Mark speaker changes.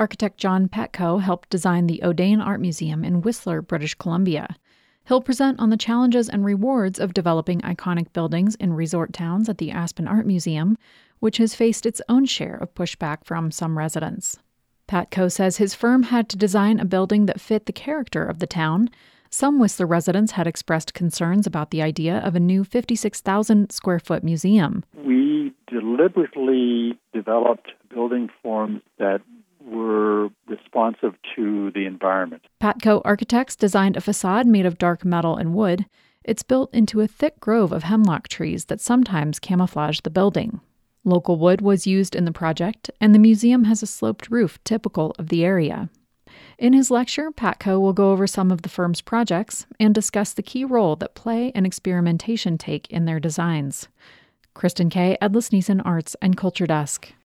Speaker 1: Architect John Petco helped design the O'Dane Art Museum in Whistler, British Columbia. He'll present on the challenges and rewards of developing iconic buildings in resort towns at the Aspen Art Museum, which has faced its own share of pushback from some residents. Petco says his firm had to design a building that fit the character of the town. Some Whistler residents had expressed concerns about the idea of a new 56,000-square-foot museum.
Speaker 2: We deliberately developed building forms that were responsive to the environment.
Speaker 1: Petco Architects designed a facade made of dark metal and wood. It's built into a thick grove of hemlock trees that sometimes camouflage the building. Local wood was used in the project, and the museum has a sloped roof typical of the area. In his lecture, Petco will go over some of the firm's projects and discuss the key role that play and experimentation take in their designs. Kristen Kay, Edlis Neeson Arts and Culture Desk.